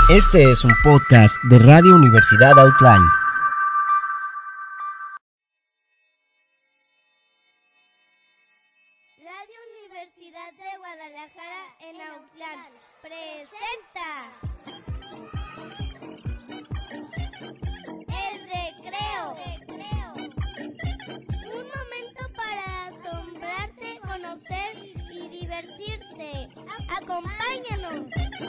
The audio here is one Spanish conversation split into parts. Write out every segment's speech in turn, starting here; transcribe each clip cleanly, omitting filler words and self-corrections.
Este es un podcast de Radio Universidad Autlán. Radio Universidad de Guadalajara en Autlán presenta El Recreo. Un momento para asombrarte, conocer y divertirte. Acompáñanos.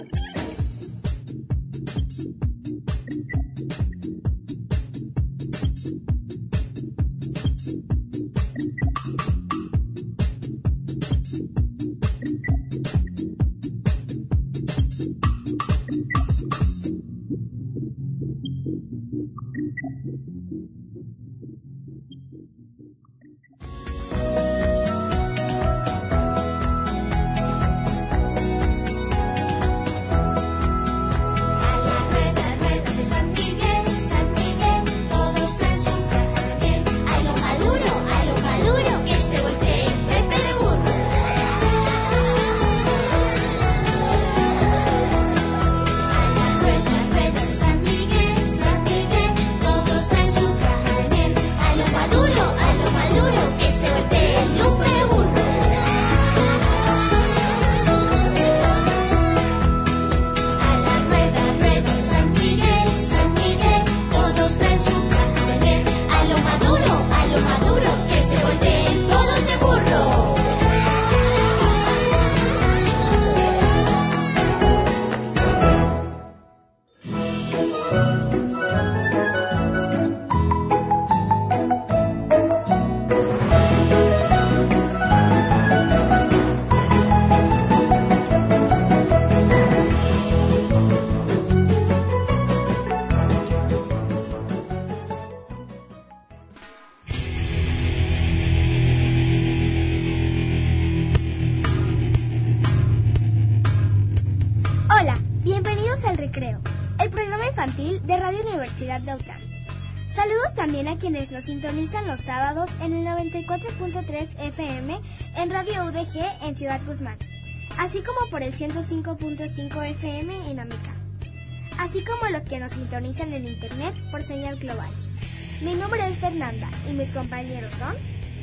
Hola, bienvenidos al Recreo, el programa infantil de Radio Universidad de Autlán. Saludos también a quienes nos sintonizan los sábados en el 94.3 FM en Radio UDG en Ciudad Guzmán, así como por el 105.5 FM en Ameca, así como los que nos sintonizan en internet por señal global. Mi nombre es Fernanda y mis compañeros son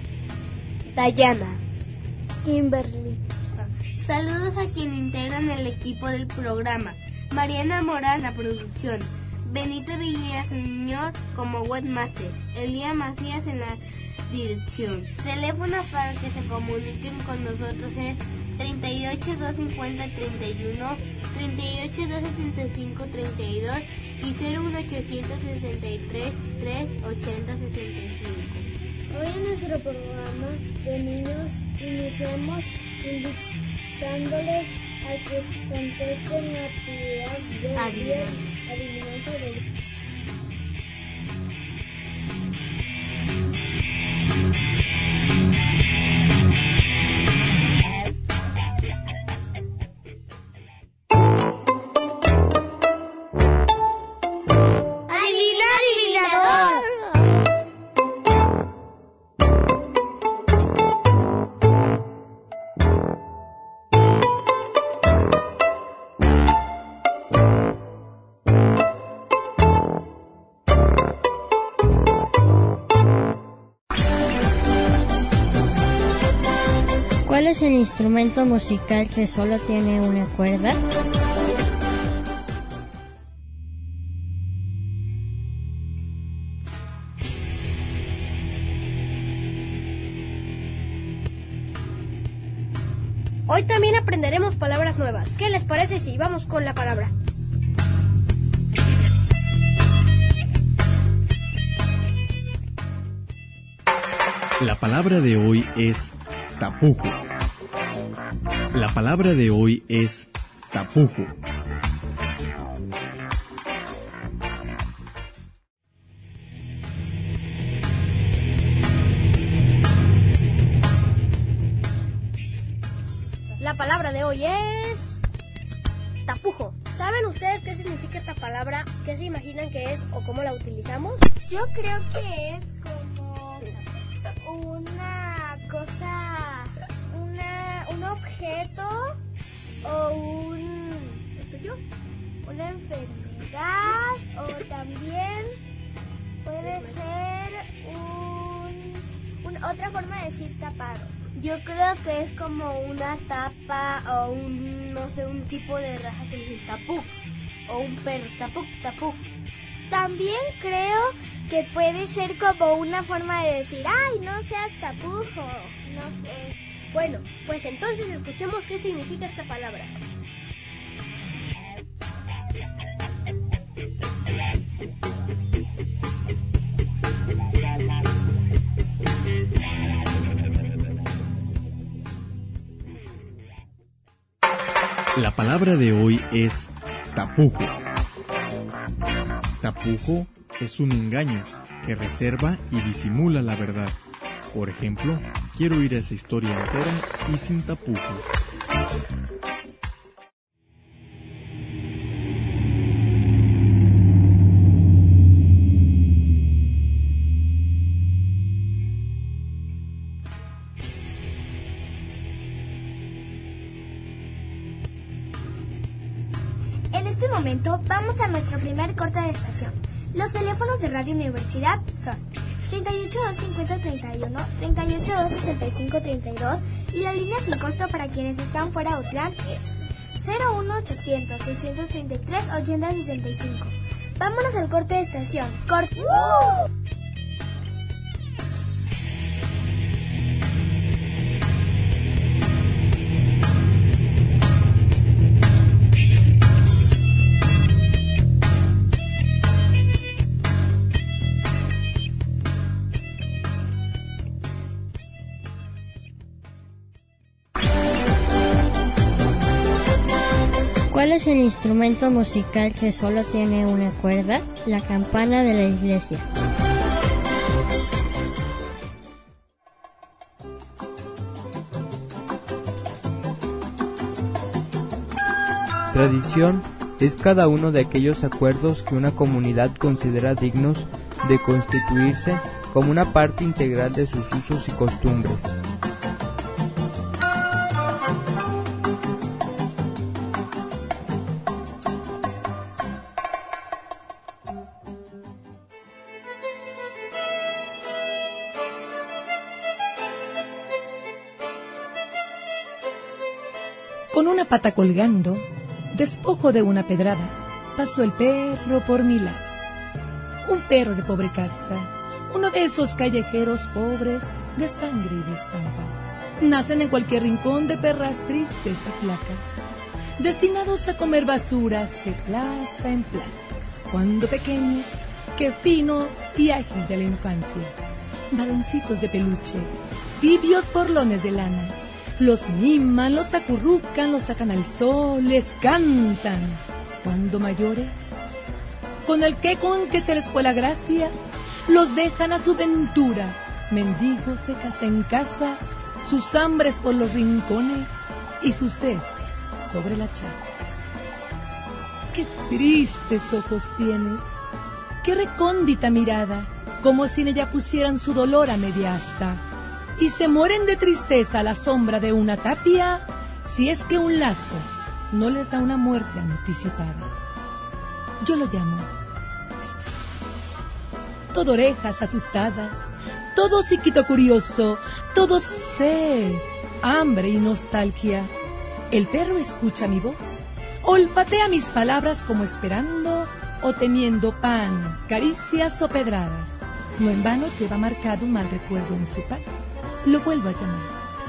Dayana, Kimberly. saludos a quienes integran el equipo del programa: Mariana Mora en la producción, Benito Villaseñor como webmaster, Elía Macías en la dirección. Teléfonos para que se comuniquen con nosotros es 38 250 31, 38 265 32 y 01863 380 65. Hoy en nuestro programa de niños iniciamos invitándoles a que contesten la actividad de adivinanza del... ¿Cuál es el instrumento musical que solo tiene una cuerda? Hoy también aprenderemos palabras nuevas. ¿Qué les parece si vamos con la palabra? La palabra de hoy es tapujo. La palabra de hoy es tapujo. La palabra de hoy es tapujo. ¿Saben ustedes qué significa esta palabra? ¿Qué se imaginan que es o cómo la utilizamos? Yo creo que es como una cosa, un objeto o un... ¿Estoy yo? una enfermedad o también puede ser otra forma de decir tapado. Yo creo que es como una tapa o un tipo de raza que dice tapú o un perro, tapú. También creo que puede ser como una forma de decir, ay, no seas tapujo, no sé. Bueno, pues entonces escuchemos qué significa esta palabra. La palabra de hoy es tapujo. Tapujo es un engaño que reserva y disimula la verdad. Por ejemplo, quiero oír esa historia entera y sin tapujos. En este momento vamos a nuestro primer corte de estación. Los teléfonos de Radio Universidad son 38-250-31, 38-265-32 y la línea sin costo para quienes están fuera de Autlán es 01800-633-8065. Vámonos al corte de estación. ¡Corte! ¿Cuál es el instrumento musical que solo tiene una cuerda? La campana de la iglesia. Tradición es cada uno de aquellos acuerdos que una comunidad considera dignos de constituirse como una parte integral de sus usos y costumbres. Con una pata colgando, despojo de una pedrada, pasó el perro por mi lado. Un perro de pobre casta, uno de esos callejeros pobres de sangre y de estampa. Nacen en cualquier rincón de perras tristes y flacas, destinados a comer basuras de plaza en plaza. Cuando pequeños, qué finos y ágiles de la infancia. Varoncitos de peluche, tibios borlones de lana. Los miman, los acurrucan, los sacan al sol, les cantan. Cuando mayores, con el que se les fue la gracia, los dejan a su ventura, mendigos de casa en casa, sus hambres por los rincones y su sed sobre las chacras. Qué tristes ojos tienes, qué recóndita mirada, como si en ella pusieran su dolor a media asta. Y se mueren de tristeza a la sombra de una tapia, si es que un lazo no les da una muerte anticipada. Yo lo llamo todo orejas asustadas, todo psiquito curioso, todo sed, hambre y nostalgia. El perro escucha mi voz, olfatea mis palabras como esperando o temiendo pan, caricias o pedradas. No en vano lleva marcado un mal recuerdo en su pan. Lo vuelvo a llamar.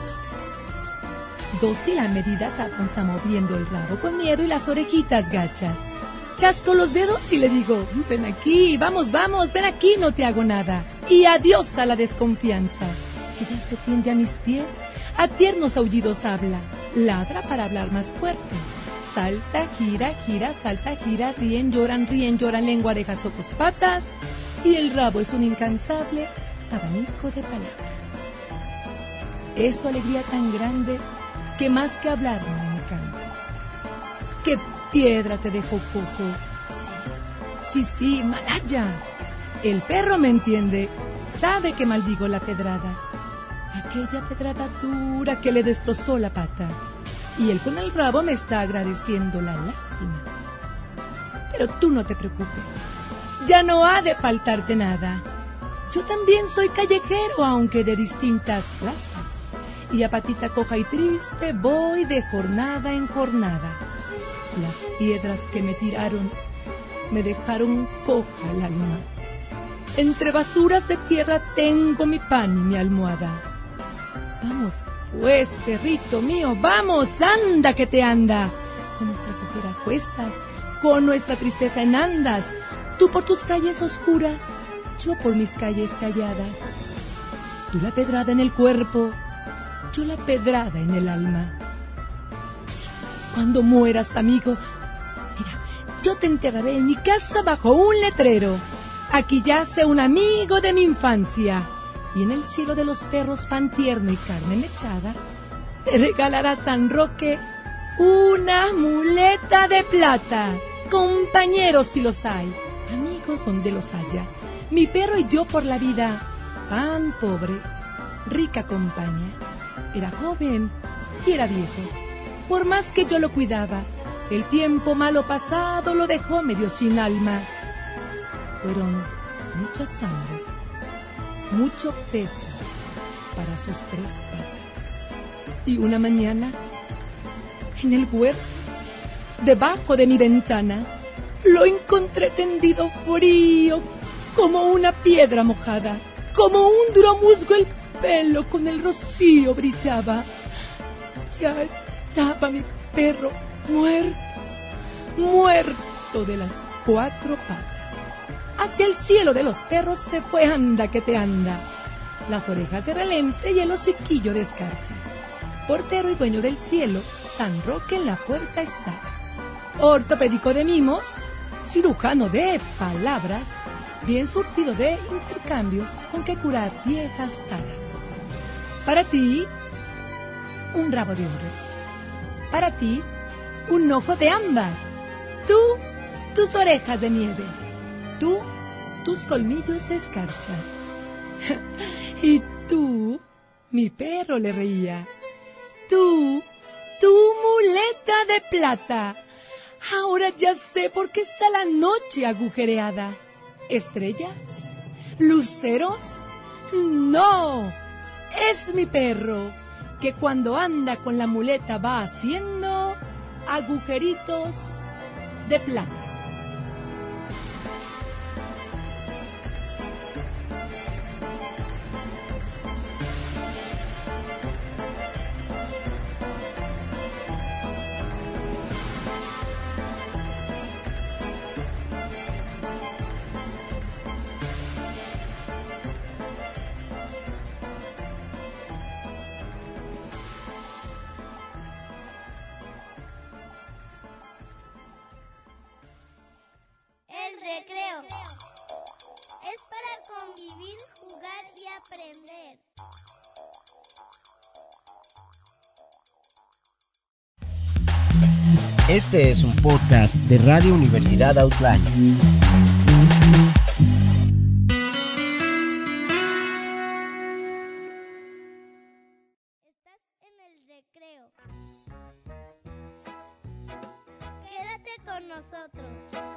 Dócil a medida se avanza moviendo el rabo con miedo y las orejitas gachas. Chasco los dedos y le digo, ven aquí, vamos, ven aquí, no te hago nada. Y adiós a la desconfianza, que ya se tiende a mis pies, a tiernos aullidos habla, ladra para hablar más fuerte. Salta, gira, salta, gira, ríen, lloran, lengua, orejas, ojos, patas, y el rabo es un incansable abanico de palabras. Es su alegría tan grande que más que hablar me encanta. ¡Qué piedra te dejó cojo! Sí, malaya. El perro me entiende, sabe que maldigo la pedrada. Aquella pedrada dura que le destrozó la pata. Y él con el rabo me está agradeciendo la lástima. Pero tú no te preocupes, ya no ha de faltarte nada. Yo también soy callejero, aunque de distintas plazas. Y a patita coja y triste voy de jornada en jornada. Las piedras que me tiraron me dejaron coja el alma. Entre basuras de tierra tengo mi pan y mi almohada. Vamos, pues, perrito mío, vamos, anda que te anda. Con nuestra cojera a cuestas, con nuestra tristeza en andas. Tú por tus calles oscuras, yo por mis calles calladas. Tú la pedrada en el cuerpo, yo la pedrada en el alma. Cuando mueras, amigo, mira, yo te enterraré en mi casa bajo un letrero. Aquí yace un amigo de mi infancia. Y en el cielo de los perros pan tierno y carne mechada, te regalará San Roque una muleta de plata. Compañeros si los hay, amigos donde los haya. Mi perro y yo por la vida, pan pobre, rica compañía. Era joven y era viejo. Por más que yo lo cuidaba, el tiempo malo pasado lo dejó medio sin alma. Fueron muchas sangres, mucho peso para sus 3 patas. Y una mañana, en el huerto, debajo de mi ventana, lo encontré tendido frío, como una piedra mojada, como un duro musgo el pelo con el rocío brillaba. Ya estaba mi perro muerto de las 4 patas. Hacia el cielo de los perros se fue, anda que te anda. Las orejas de relente y el hociquillo de escarcha. Portero y dueño del cielo, San Roque en la puerta está. Ortopédico de mimos, cirujano de palabras, bien surtido de intercambios con que curar viejas taras. Para ti, un rabo de oro. Para ti, un ojo de ámbar. Tú, tus orejas de nieve. Tú, tus colmillos de escarcha. Y tú, mi perro le reía. Tú, tu muleta de plata. Ahora ya sé por qué está la noche agujereada. ¿Estrellas? ¿Luceros? ¡No! Es mi perro, que cuando anda con la muleta va haciendo agujeritos de plata. El recreo es para convivir, jugar y aprender. Este es un podcast de Radio Universidad Outline. Estás en el recreo. Quédate con nosotros.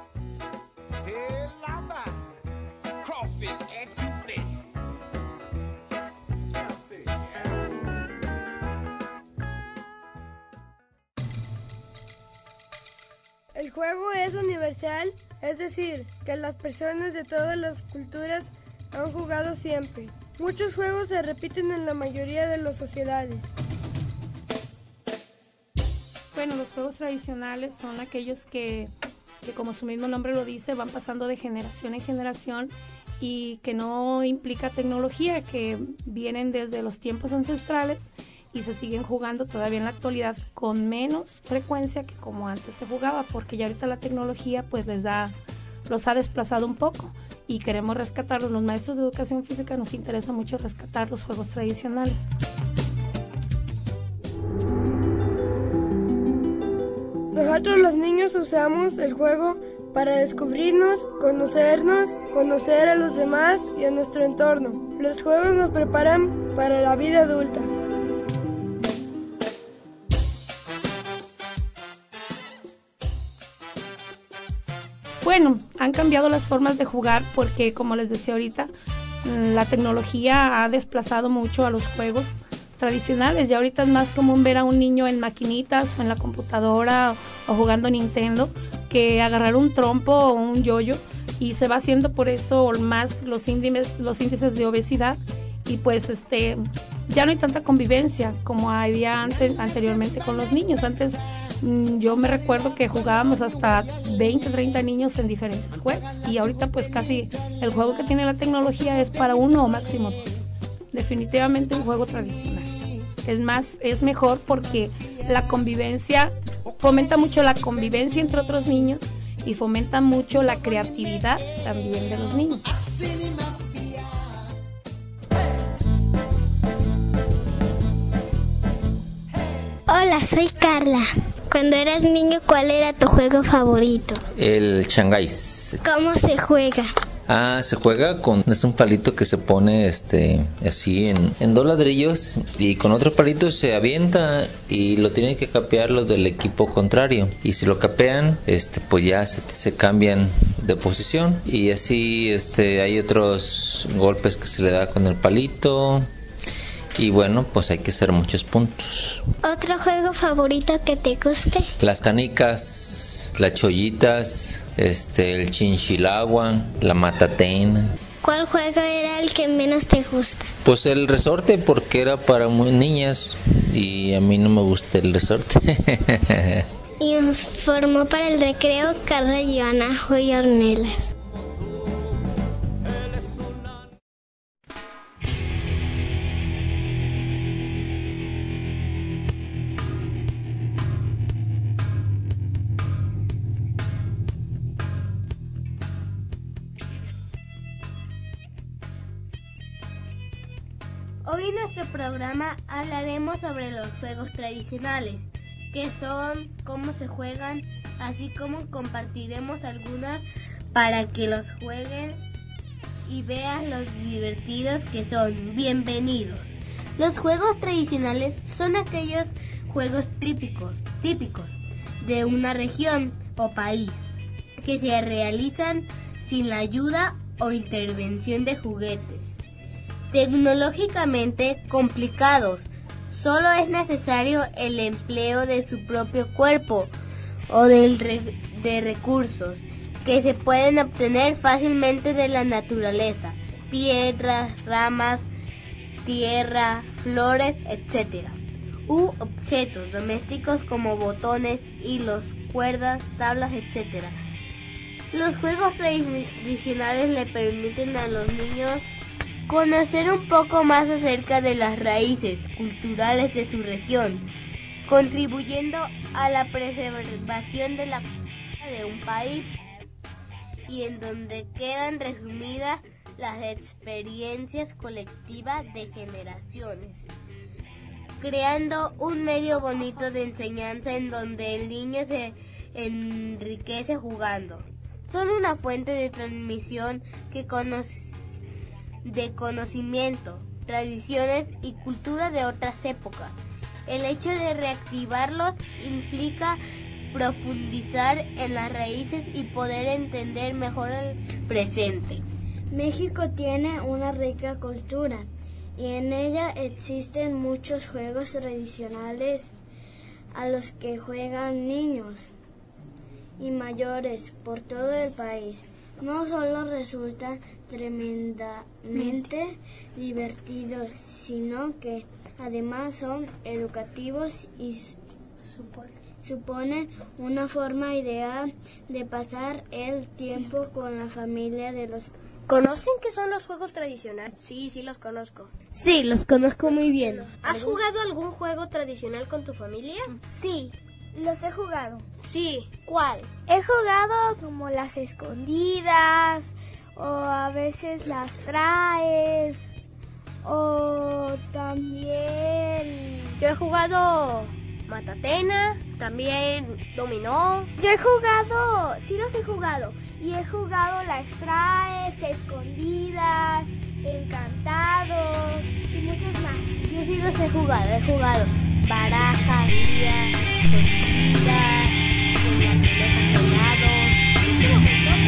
El juego es universal, es decir, que las personas de todas las culturas han jugado siempre. Muchos juegos se repiten en la mayoría de las sociedades. Bueno, los juegos tradicionales son aquellos que como su mismo nombre lo dice, van pasando de generación en generación y que no implica tecnología, que vienen desde los tiempos ancestrales y se siguen jugando todavía en la actualidad con menos frecuencia que como antes se jugaba, porque ya ahorita la tecnología pues los ha desplazado un poco y queremos rescatarlos. Los maestros de educación física nos interesa mucho rescatar los juegos tradicionales. Nosotros los niños usamos el juego para descubrirnos, conocer a los demás y a nuestro entorno. Los juegos nos preparan para la vida adulta. bueno, han cambiado las formas de jugar porque, como les decía ahorita, la tecnología ha desplazado mucho a los juegos tradicionales. Ya ahorita es más común ver a un niño en maquinitas o en la computadora o jugando Nintendo que agarrar un trompo o un yoyo, y se va haciendo por eso más los índices de obesidad, y pues ya no hay tanta convivencia como había anteriormente con los niños. Antes yo me recuerdo que jugábamos hasta 20, 30 niños en diferentes juegos, y ahorita pues casi el juego que tiene la tecnología es para uno o máximo dos. Definitivamente un juego tradicional es mejor porque la convivencia fomenta mucho la convivencia entre otros niños y fomenta mucho la creatividad también de los niños. Hola, soy Carla. Cuando eras niño, ¿cuál era tu juego favorito? El Shanghái. ¿Cómo se juega? Se juega es un palito que se pone así en dos ladrillos, y con otro palito se avienta y lo tienen que capear los del equipo contrario, y si lo capean pues ya se cambian de posición, y así hay otros golpes que se le da con el palito, y bueno, pues hay que hacer muchos puntos. ¿Otro juego favorito que te guste? Las canicas, las chollitas, el chinchilagua, la matatena. ¿Cuál juego era el que menos te gusta? Pues el resorte, porque era para muy niñas y a mí no me gusta el resorte. Informó para el recreo Carla Joana Joy Ornelas. Hoy en nuestro programa hablaremos sobre los juegos tradicionales, qué son, cómo se juegan, así como compartiremos algunas para que los jueguen y vean los divertidos que son. Bienvenidos. Los juegos tradicionales son aquellos juegos típicos de una región o país que se realizan sin la ayuda o intervención de juguetes tecnológicamente complicados. Solo es necesario el empleo de su propio cuerpo o de recursos que se pueden obtener fácilmente de la naturaleza: piedras, ramas, tierra, flores, etc. U objetos domésticos como botones, hilos, cuerdas, tablas, etc. Los juegos tradicionales le permiten a los niños conocer un poco más acerca de las raíces culturales de su región, contribuyendo a la preservación de la cultura de un país, y en donde quedan resumidas las experiencias colectivas de generaciones, creando un medio bonito de enseñanza en donde el niño se enriquece jugando. Son una fuente de transmisión de conocimiento, tradiciones y cultura de otras épocas. El hecho de reactivarlos implica profundizar en las raíces y poder entender mejor el presente. México tiene una rica cultura y en ella existen muchos juegos tradicionales a los que juegan niños y mayores por todo el país. No solo resultan tremendamente divertidos, sino que además son educativos y suponen una forma ideal de pasar el tiempo con la familia de los... ¿Conocen qué son los juegos tradicionales? Sí, los conozco. Sí, los conozco muy bien. ¿Has jugado algún juego tradicional con tu familia? Sí, los he jugado. Sí, ¿cuál? He jugado como las escondidas, o a veces las traes, o también... Yo he jugado matatena, también dominó. Yo he jugado, sí los he jugado, y he jugado las traes, escondidas, encantados y muchos más. Yo sí los he jugado baraja, guía, escondida, con la pelota con lados,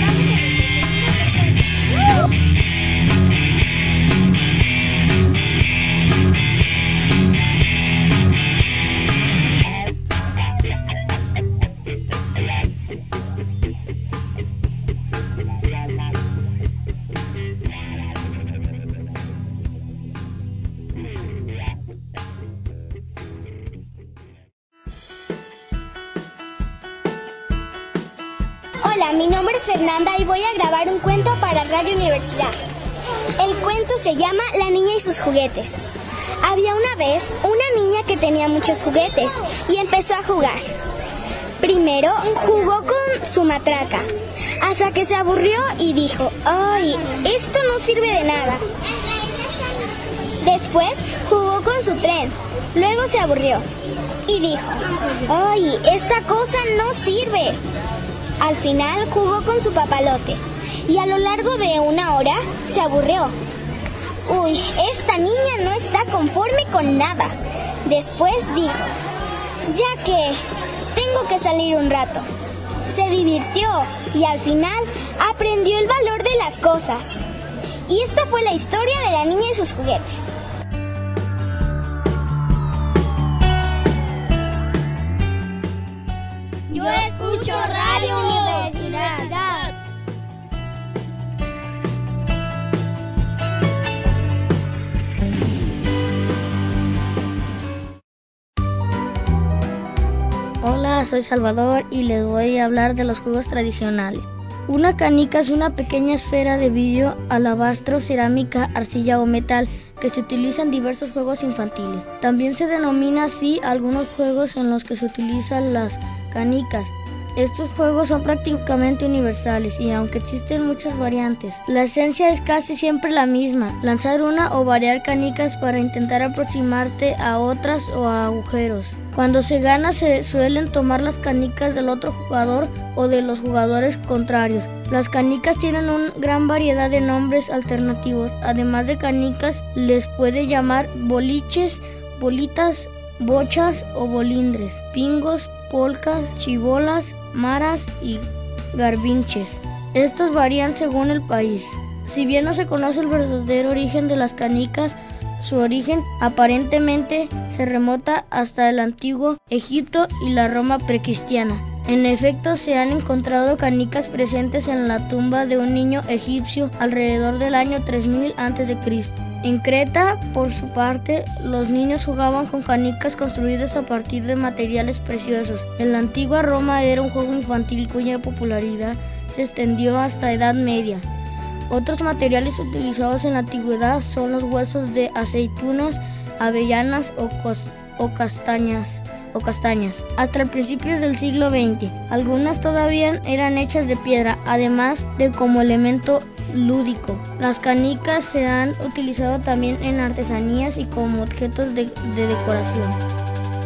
Hola, mi nombre es Fernanda y voy a grabar un cuento para Radio Universidad. El cuento se llama La niña y sus juguetes. Había una vez una niña que tenía muchos juguetes y empezó a jugar. Primero jugó con su matraca, hasta que se aburrió y dijo: ¡ay, esto no sirve de nada! Después jugó con su tren, luego se aburrió y dijo: ¡ay, esta cosa no sirve! Al final jugó con su papalote y a lo largo de una hora se aburrió. ¡Uy, esta niña no está conforme con nada! Después dijo: ya que tengo que salir un rato. Se divirtió y al final aprendió el valor de las cosas. Y esta fue la historia de la niña y sus juguetes. Yo escucho Radio Universidad. Hola, soy Salvador y les voy a hablar de los juegos tradicionales. Una canica es una pequeña esfera de vidrio, alabastro, cerámica, arcilla o metal que se utiliza en diversos juegos infantiles. También se denomina así algunos juegos en los que se utilizan las canicas. Estos juegos son prácticamente universales y aunque existen muchas variantes, la esencia es casi siempre la misma: lanzar una o variar canicas para intentar aproximarte a otras o a agujeros. Cuando se gana se suelen tomar las canicas del otro jugador o de los jugadores contrarios. Las canicas tienen una gran variedad de nombres alternativos. Además de canicas, les puede llamar boliches, bolitas, bochas o bolindres, pingos, polcas, chibolas, maras y garbinches. Estos varían según el país. Si bien no se conoce el verdadero origen de las canicas, su origen aparentemente se remota hasta el antiguo Egipto y la Roma precristiana. En efecto, se han encontrado canicas presentes en la tumba de un niño egipcio alrededor del año 3000 a.C. En Creta, por su parte, los niños jugaban con canicas construidas a partir de materiales preciosos. En la antigua Roma era un juego infantil cuya popularidad se extendió hasta Edad Media. Otros materiales utilizados en la antigüedad son los huesos de aceitunas, avellanas o castañas. Hasta el principio del siglo XX, algunas todavía eran hechas de piedra, además de como elemento lúdico. Las canicas se han utilizado también en artesanías y como objetos de decoración.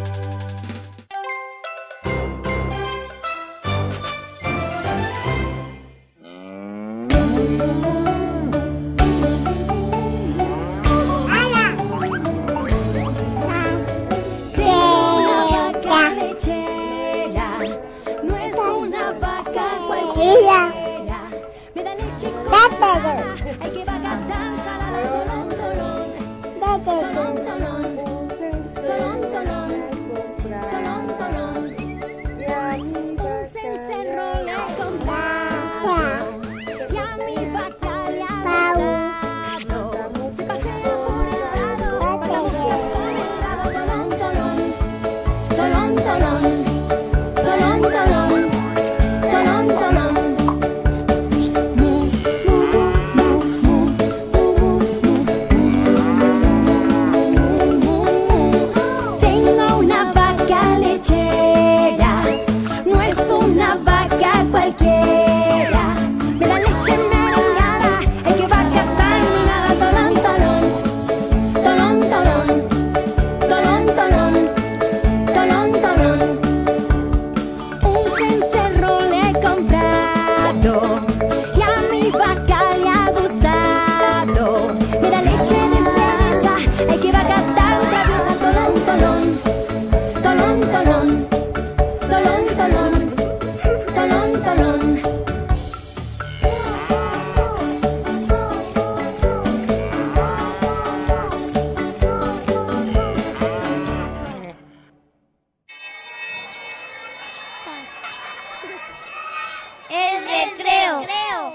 El recreo.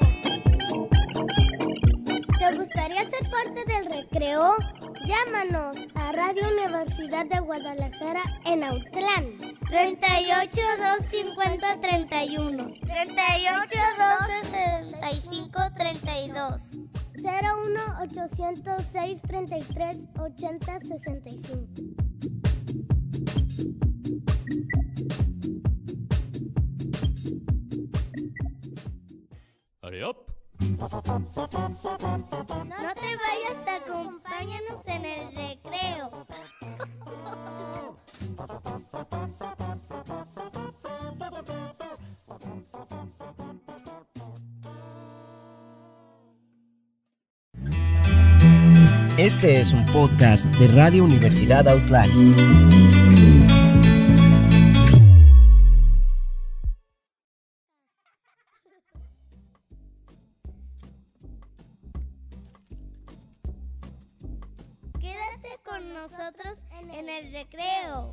¿Te gustaría ser parte del recreo? Llámanos a Radio Universidad de Guadalajara en Autlán 38 250 31. 38 265 32. 01 806 33 80 65. Hurry up. No te vayas, acompáñanos en el recreo. Este es un podcast de Radio Universidad Outland. Quédate con nosotros en el recreo.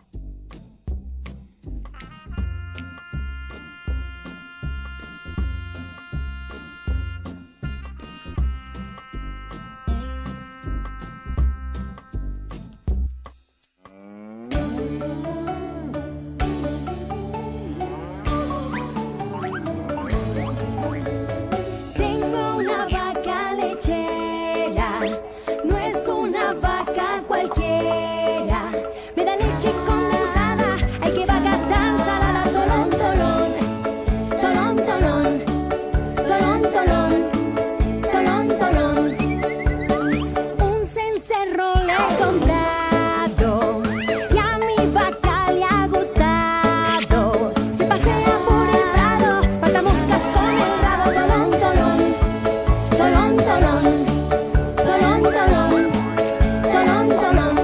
Tengo una vaca lechera, no es una vaca cualquiera. Me da leche condensada, ay que vaca tan salada. Tolón, tolón, tolón, tolón, tolón, tolón, tolón, tolón. Un cencerro le he comprado y a mi vaca le ha gustado. Se pasea por el prado, mata moscas con el rabo. Tolón, tolón, tolón, tolón, tolón, tolón, tolón, tolón.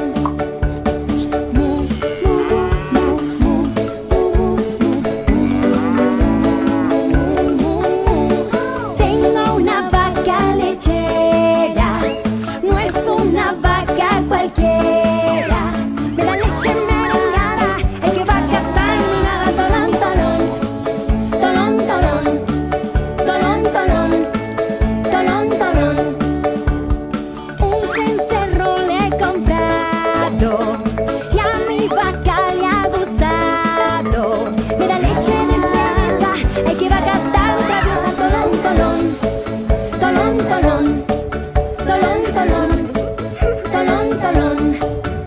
Tengo una vaca lechera, no es una vaca cualquiera. Me da leche merengada, ay que vaca tan minada. Tolón, tolón, tolón, tolón, tolón, tolón, tolón, tolón. Un cencerro le he comprado y a mi vaca le ha gustado. Me da leche de cereza, ay que vaca tan traviesa. Tolón, tolón, tolón, tolón, tolón, tolón, tolón, tolón.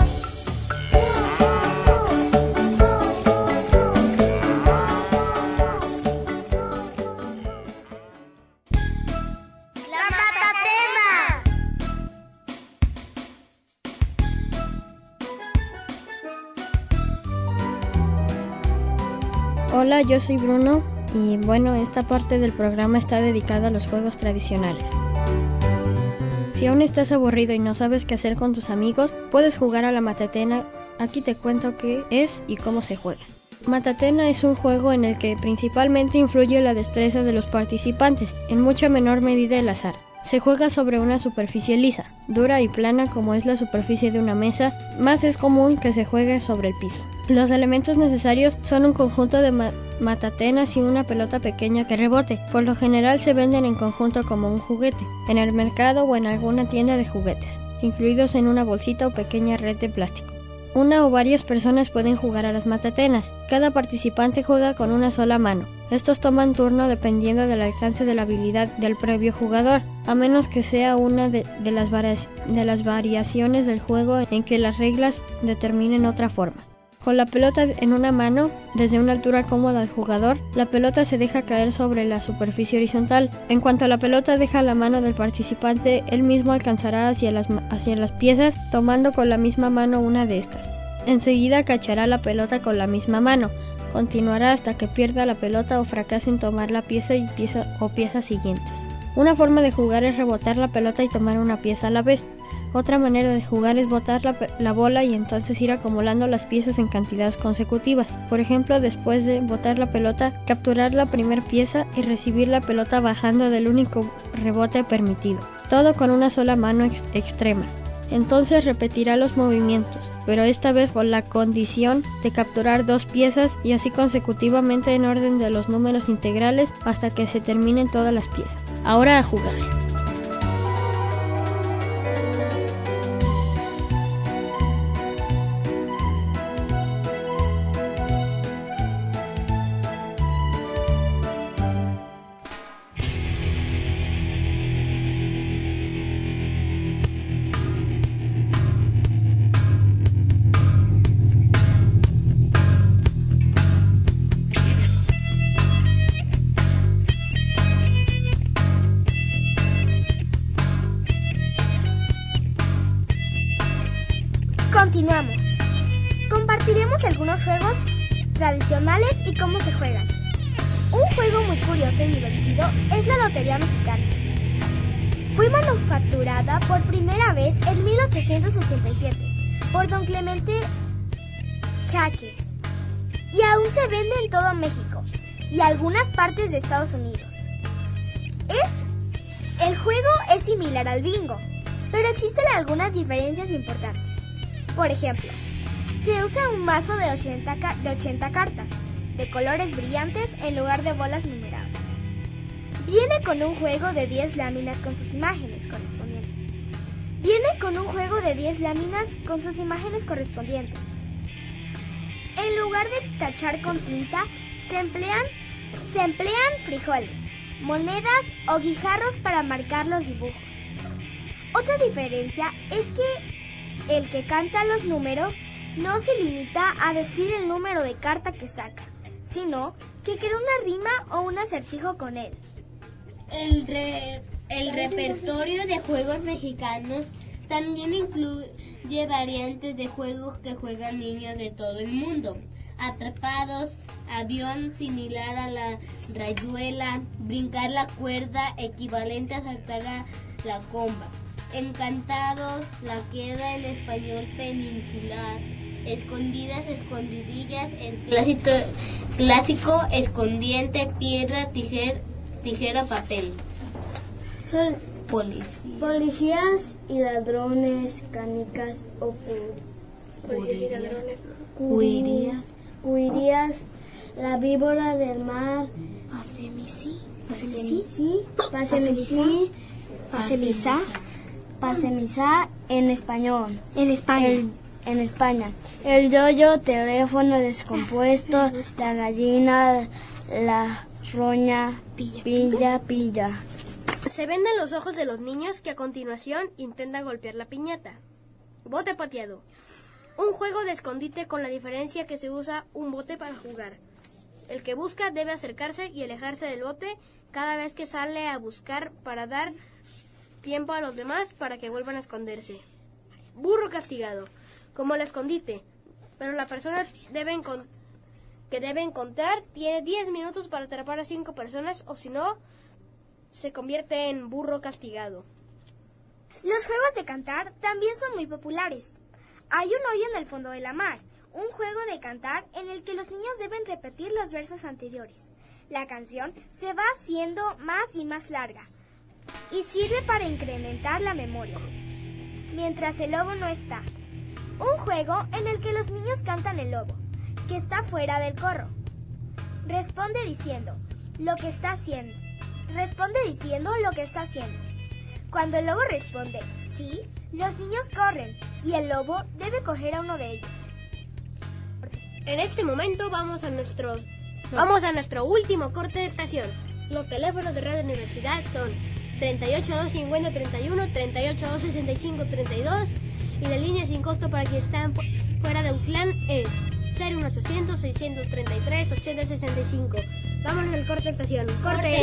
¡La Matatena! Hola, yo soy Bruno y bueno, esta parte del programa está dedicada a los juegos tradicionales. Si aún estás aburrido y no sabes qué hacer con tus amigos, puedes jugar a la Matatena. Aquí te cuento qué es y cómo se juega. Matatena es un juego en el que principalmente influye la destreza de los participantes, en mucha menor medida el azar. Se juega sobre una superficie lisa, dura y plana como es la superficie de una mesa, más es común que se juegue sobre el piso. Los elementos necesarios son un conjunto de matatenas y una pelota pequeña que rebote. Por lo general se venden en conjunto como un juguete, en el mercado o en alguna tienda de juguetes, incluidos en una bolsita o pequeña red de plástico. Una o varias personas pueden jugar a las matatenas. Cada participante juega con una sola mano. Estos toman turno dependiendo del alcance de la habilidad del previo jugador, a menos que sea una de las variaciones del juego en que las reglas determinen otra forma. Con la pelota en una mano, desde una altura cómoda al jugador, la pelota se deja caer sobre la superficie horizontal. En cuanto la pelota deja la mano del participante, él mismo alcanzará hacia las piezas, tomando con la misma mano una de estas. Enseguida cachará la pelota con la misma mano. Continuará hasta que pierda la pelota o fracase en tomar la piezas siguientes. Una forma de jugar es rebotar la pelota y tomar una pieza a la vez. Otra manera de jugar es botar la bola y entonces ir acumulando las piezas en cantidades consecutivas. Por ejemplo, después de botar la pelota, capturar la primera pieza y recibir la pelota bajando del único rebote permitido. Todo con una sola mano extrema. Entonces repetirá los movimientos, pero esta vez con la condición de capturar dos piezas y así consecutivamente en orden de los números integrales hasta que se terminen todas las piezas. Ahora a jugar. Continuamos. Compartiremos algunos juegos tradicionales y cómo se juegan. Un juego muy curioso y divertido es la Lotería Mexicana. Fue manufacturada por primera vez en 1887 por don Clemente Jaques y aún se vende en todo México y algunas partes de Estados Unidos. El juego es similar al bingo, pero existen algunas diferencias importantes. Por ejemplo, se usa un mazo de 80 cartas de colores brillantes en lugar de bolas numeradas. Viene con un juego de 10 láminas con sus imágenes correspondientes. En lugar de tachar con tinta, se emplean frijoles, monedas o guijarros para marcar los dibujos. Otra diferencia es que el que canta los números no se limita a decir el número de carta que saca, sino que crea una rima o un acertijo con él. El repertorio de juegos mexicanos también incluye variantes de juegos que juegan niños de todo el mundo. Atrapados, avión similar a la rayuela, brincar la cuerda equivalente a saltar a la comba, encantados, la queda en español peninsular, escondidas, escondidillas, el clásico escondiente, piedra, tijera, papel. Son policías y ladrones, canicas o cuirías, la víbora del mar, pasemisa en español. En España. El yoyo, teléfono descompuesto, la gallina, la roña, pilla. Se venden los ojos de los niños que a continuación intentan golpear la piñata. Bote pateado. Un juego de escondite con la diferencia que se usa un bote para jugar. El que busca debe acercarse y alejarse del bote cada vez que sale a buscar para dar tiempo a los demás para que vuelvan a esconderse. Burro castigado. Como el escondite, pero la persona que debe encontrar tiene 10 minutos para atrapar a 5 personas o si no, se convierte en burro castigado. Los juegos de cantar también son muy populares. Hay un hoyo en el fondo de la mar, un juego de cantar en el que los niños deben repetir los versos anteriores. La canción se va haciendo más y más larga y sirve para incrementar la memoria, mientras el lobo no está. Un juego en el que los niños cantan el lobo, que está fuera del corro. Responde diciendo lo que está haciendo. Cuando el lobo responde sí, los niños corren y el lobo debe coger a uno de ellos. En este momento vamos a nuestro último corte de estación. Los teléfonos de Radio Universidad son 38-250-31, 38-265-32 y la línea sin costo para quienes están fuera de Autlán es 01800-633-8065. Vámonos al corte de estación. ¡Corte!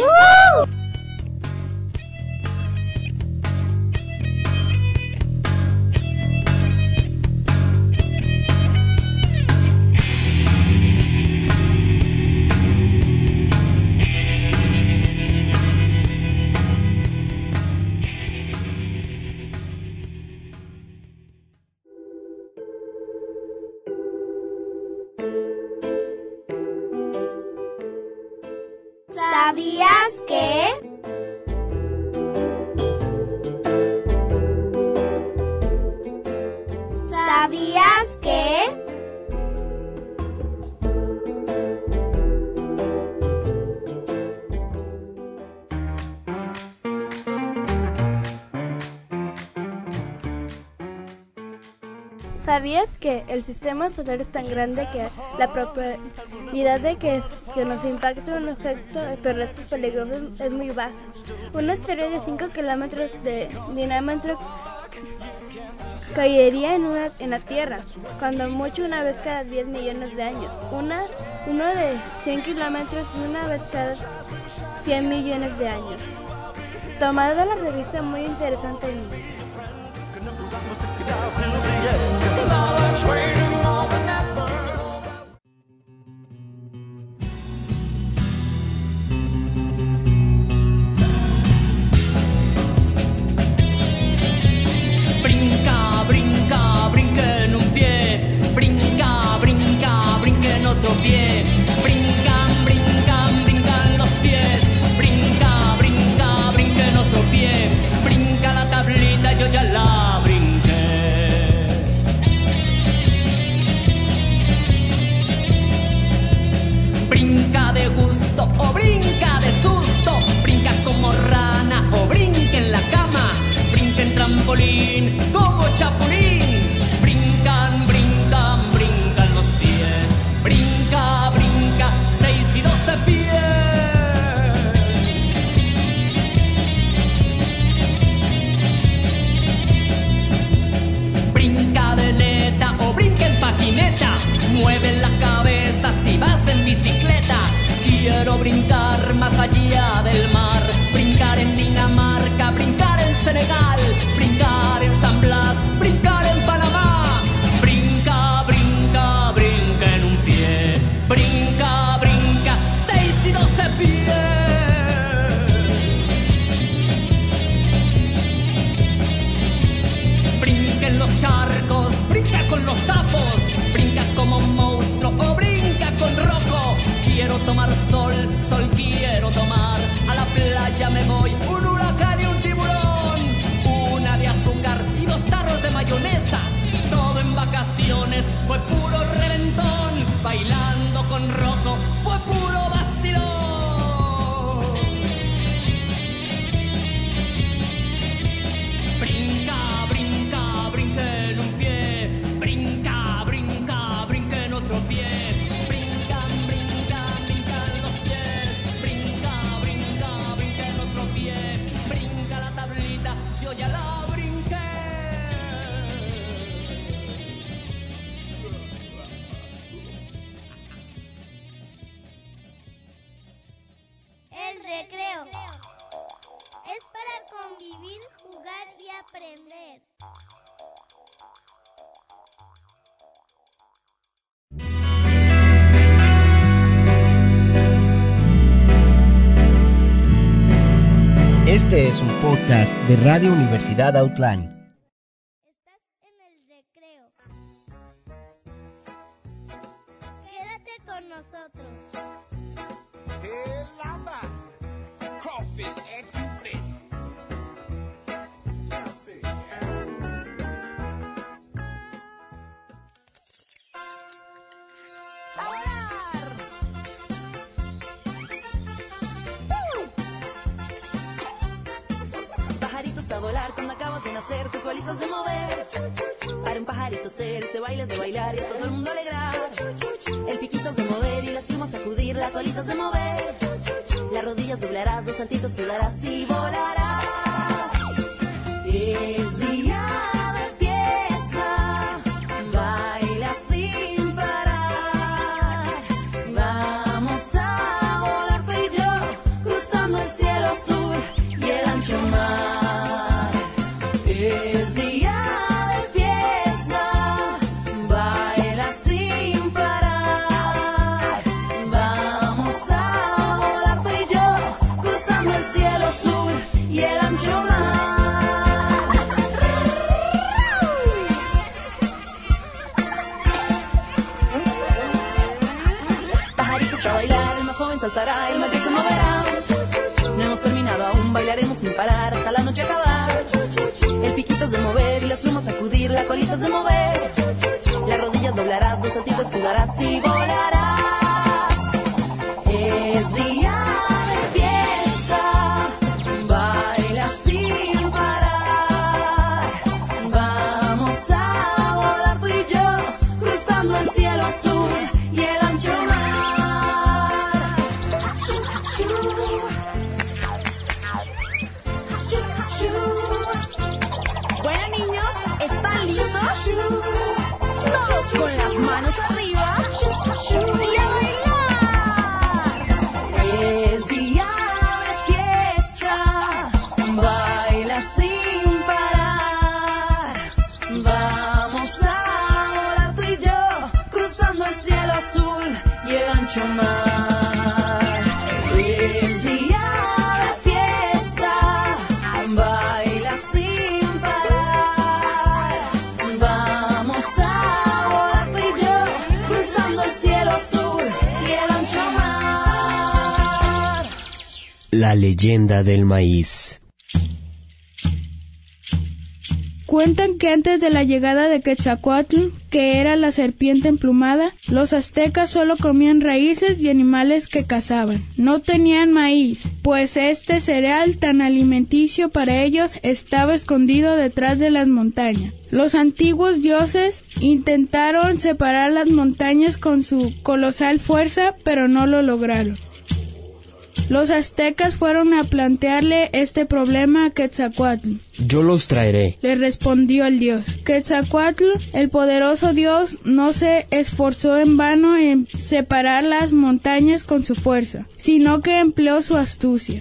¿Sabías que? ¿Sabías que? ¿Sabías que el sistema solar es tan grande que la probabilidad de que nos impacte un objeto terrestre peligroso es muy baja? Un asteroide de 5 kilómetros de diámetro caería en la Tierra, cuando mucho una vez cada 10 millones de años. Uno de 100 kilómetros una vez cada 100 millones de años. Tomado de la revista Muy Interesante. Como chapulín, brincan, brincan, brincan los pies, brinca, brinca, 6 y 12 pies. Brinca de neta o brinca en patineta, mueve la cabeza si vas en bicicleta. Quiero brincar más allá del mar, brincar en Dinamarca, brincar en Senegal, brincar en San Blas, brincar en Panamá. Brinca, brinca, brinca en un pie, brinca, brinca, 6 y 12 pies. Brinca en los charcos, brinca con los sapos, brinca como monstruo o brinca con roco. Quiero tomar sol, sol quiero tomar, a la playa me voy, un huracán y un tiburón, una de azúcar y 2 tarros de mayonesa. Todo en vacaciones fue puro reventón, bailando con Rocco fue puro vacilón. Brinca, brinca, brinca en un pie, brinca, brinca, brinca en otro pie. Yo ya la brinqué. El recreo es para convivir, jugar y aprender. Este es un podcast de Radio Universidad Outline. Estás en el recreo. Quédate con nosotros. A volar cuando acabas de nacer, tu colita de mover. Para un pajarito ser, este baile de bailar y a todo el mundo alegrar. El piquito de mover y las plumas sacudir, la colita de mover. Las rodillas doblarás, 2 saltitos tú darás y volarás. Es día de fiesta, baila sin parar. Vamos a volar tú y yo, cruzando el cielo azul y el ancho mar. Es día de fiesta, baila sin parar. Vamos a volar tú y yo, cruzando el cielo azul y el ancho mar. Pajaritos a bailar, el más joven saltará, el mayor se moverá. No hemos terminado aún, bailaremos sin parar hasta la noche acabar. El piquito es de mover y las plumas sacudir, la colita es de mover. Las rodillas doblarás, 2 saltitos tú darás y volarás. Es día de fiesta, baila sin parar. Vamos a volar tú y yo, cruzando el cielo azul y el ancho mar. Bueno, niños, ¿están listos? Todos con las manos arriba y a bailar. Es día de fiesta, baila sin parar. Vamos a volar La leyenda del maíz. Cuentan que antes de la llegada de Quetzalcóatl, que era la serpiente emplumada, los aztecas solo comían raíces y animales que cazaban. No tenían maíz, pues este cereal tan alimenticio para ellos estaba escondido detrás de las montañas. Los antiguos dioses intentaron separar las montañas con su colosal fuerza, pero no lo lograron. Los aztecas fueron a plantearle este problema a Quetzalcóatl. Yo los traeré, le respondió el dios. Quetzalcóatl, el poderoso dios, no se esforzó en vano en separar las montañas con su fuerza, sino que empleó su astucia.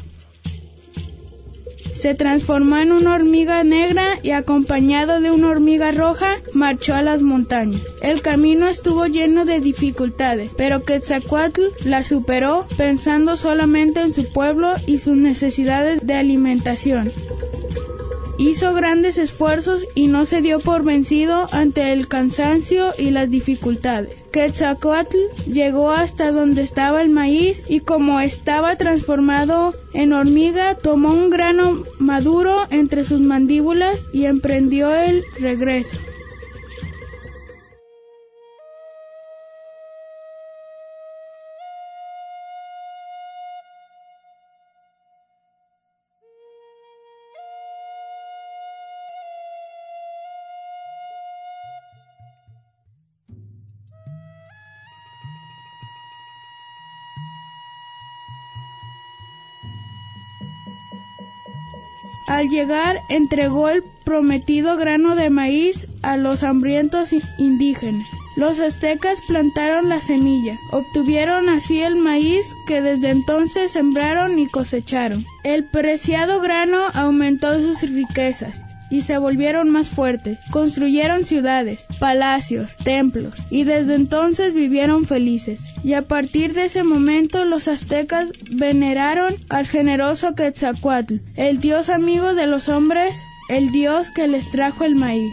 Se transformó en una hormiga negra y, acompañado de una hormiga roja, marchó a las montañas. El camino estuvo lleno de dificultades, pero Quetzalcóatl la superó pensando solamente en su pueblo y sus necesidades de alimentación. Hizo grandes esfuerzos y no se dio por vencido ante el cansancio y las dificultades. Quetzalcóatl llegó hasta donde estaba el maíz y, como estaba transformado en hormiga, tomó un grano maduro entre sus mandíbulas y emprendió el regreso. Al llegar, entregó el prometido grano de maíz a los hambrientos indígenas. Los aztecas plantaron la semilla, obtuvieron así el maíz que desde entonces sembraron y cosecharon. El preciado grano aumentó sus riquezas y se volvieron más fuertes. Construyeron ciudades, palacios, templos, y desde entonces vivieron felices. Y a partir de ese momento los aztecas veneraron al generoso Quetzalcóatl, el dios amigo de los hombres, el dios que les trajo el maíz.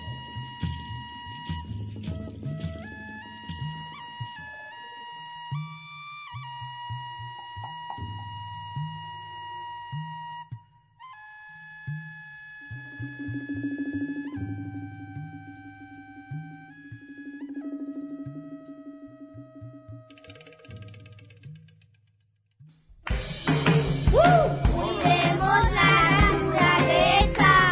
¡Cuidemos la naturaleza!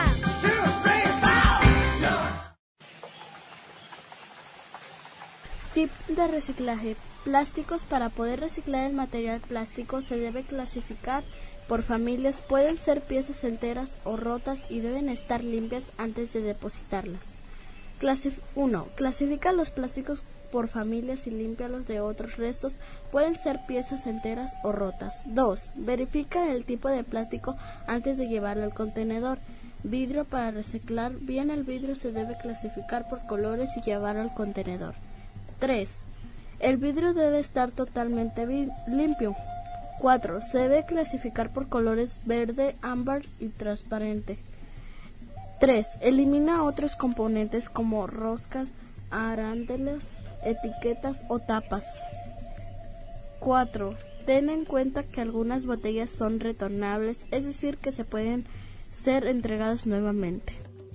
Tip de reciclaje. Plásticos. Para poder reciclar el material plástico se debe clasificar por familias. Pueden ser piezas enteras o rotas y deben estar limpias antes de depositarlas. 1. Clasifica los plásticos por familias y límpialos de otros restos. Pueden ser piezas enteras o rotas. 2. Verifica el tipo de plástico antes de llevarlo al contenedor. Vidrio. Para reciclar bien el vidrio se debe clasificar por colores y llevarlo al contenedor. 3. El vidrio debe estar totalmente limpio. 4. Se debe clasificar por colores verde, ámbar y transparente. 3. Elimina otros componentes como roscas, arandelas, etiquetas o tapas. 4. Ten en cuenta que algunas botellas son retornables, es decir, que se pueden ser entregadas nuevamente.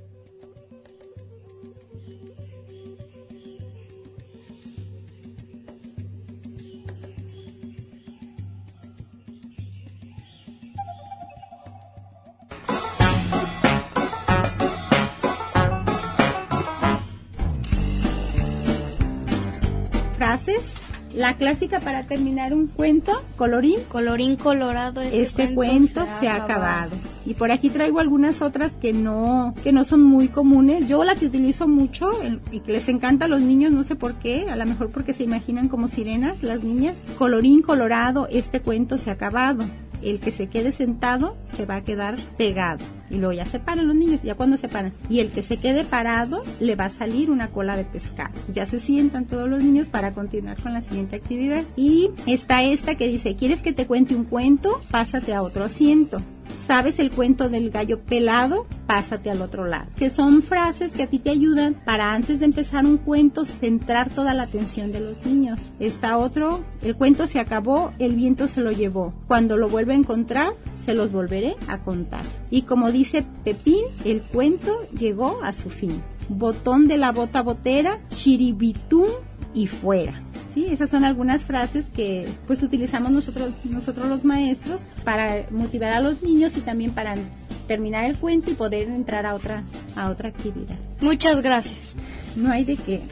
Frases. La clásica para terminar un cuento, colorín. Colorín colorado, este cuento se ha acabado. Y por aquí traigo algunas otras que no son muy comunes. Yo la que utilizo mucho y que les encanta a los niños, no sé por qué, a lo mejor porque se imaginan como sirenas las niñas. Colorín colorado, este cuento se ha acabado. El que se quede sentado se va a quedar pegado. Y luego ya se paran los niños, ya cuando se paran. Y el que se quede parado, le va a salir una cola de pescado. Ya se sientan todos los niños para continuar con la siguiente actividad. Y está esta que dice, ¿quieres que te cuente un cuento? Pásate a otro asiento. ¿Sabes el cuento del gallo pelado? pásate al otro lado, que son frases que a ti te ayudan para antes de empezar un cuento centrar toda la atención de los niños. Está otro, el cuento se acabó, el viento se lo llevó, cuando lo vuelva a encontrar se los volveré a contar. Y como dice Pepín, el cuento llegó a su fin. Botón de la bota botera, chiribitum y fuera. Sí, esas son algunas frases que pues utilizamos nosotros los maestros para motivar a los niños y también para terminar el cuento y poder entrar a otra actividad. Muchas gracias. No hay de qué.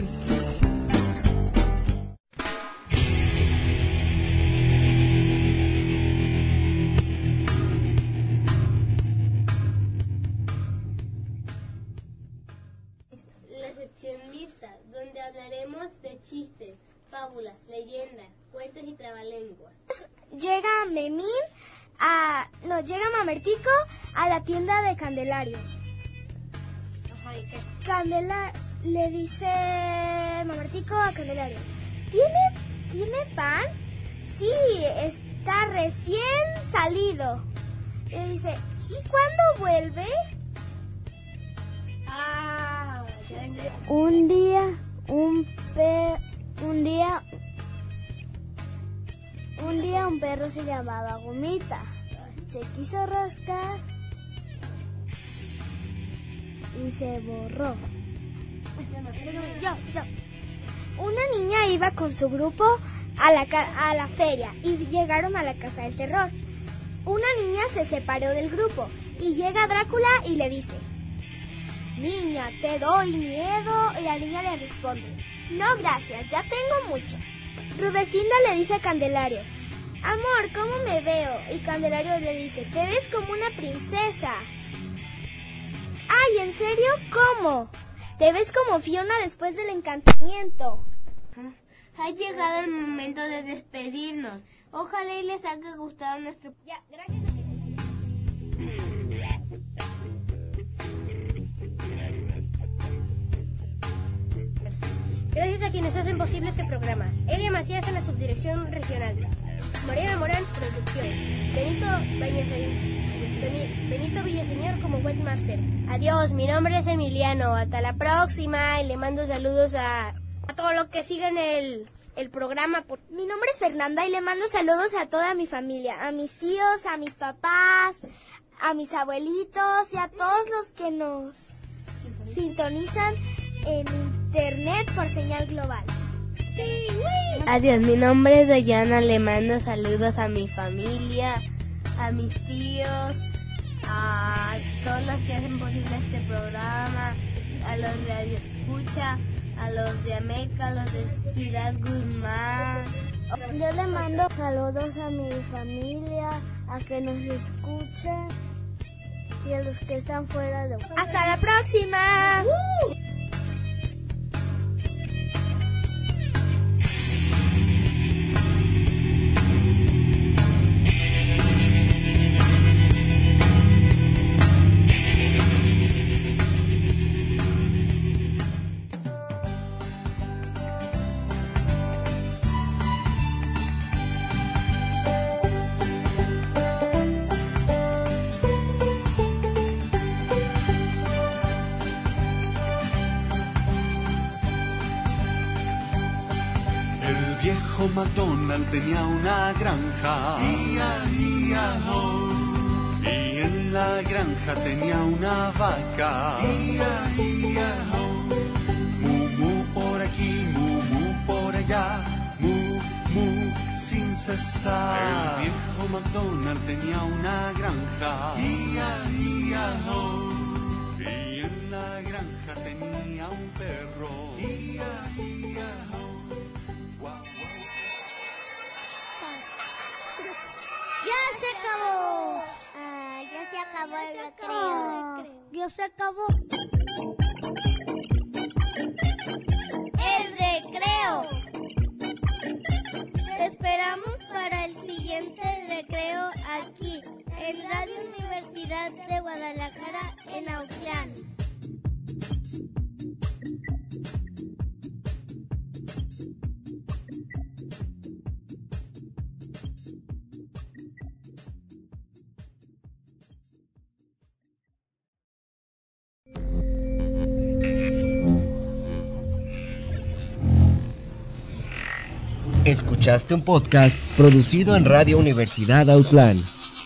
La sección lista, donde hablaremos de chistes, fábulas, leyendas, cuentos y trabalenguas. Llega Mamertico a la tienda de Candelario. Le dice Mamertico a Candelario: ¿Tiene pan? Sí, está recién salido. Le dice: ¿y cuándo vuelve? Un día un perro se llamaba Gomita. Se quiso rascar y se borró. Una niña iba con su grupo a la feria y llegaron a la casa del terror. Una niña se separó del grupo y llega Drácula y le dice: niña, ¿te doy miedo? Y la niña le responde: no, gracias, ya tengo mucho. Rudecinda le dice a Candelario: amor, ¿cómo me veo? Y Candelario le dice: te ves como una princesa. Ay, ¿en serio? ¿Cómo? Te ves como Fiona después del encantamiento. Ha llegado el momento de despedirnos. Ojalá y les haya gustado nuestro... Ya, gracias a ti. Gracias a quienes hacen posible este programa. Elia Macías en la subdirección regional. Mariana Morán, producciones. Benito Villaseñor como webmaster. Adiós, mi nombre es Emiliano. Hasta la próxima y le mando saludos a todos los que siguen el programa. Mi nombre es Fernanda y le mando saludos a toda mi familia, a mis tíos, a mis papás, a mis abuelitos y a todos los que nos sintonizan en internet por señal global. Sí, adiós, mi nombre es Dayana, le mando saludos a mi familia, a mis tíos, a todos los que hacen posible este programa, a los radioescucha, a los de Ameca, a los de Ciudad Guzmán. Yo le mando saludos a mi familia, a que nos escuchen y a los que están fuera de... ¡Hasta la próxima! MacDonald tenía una granja, y en la granja tenía una vaca, mu mu por aquí, mu mu por allá, mu mu sin cesar. El viejo MacDonald tenía una granja, y en la granja tenía un perro, ¡Ya se acabó! Ya se acabó el recreo. Ya se acabó. ¡El recreo! Te esperamos para el siguiente recreo aquí, en Radio Universidad de Guadalajara, en Autlán. Escuchaste un podcast producido en Radio Universidad Autlán.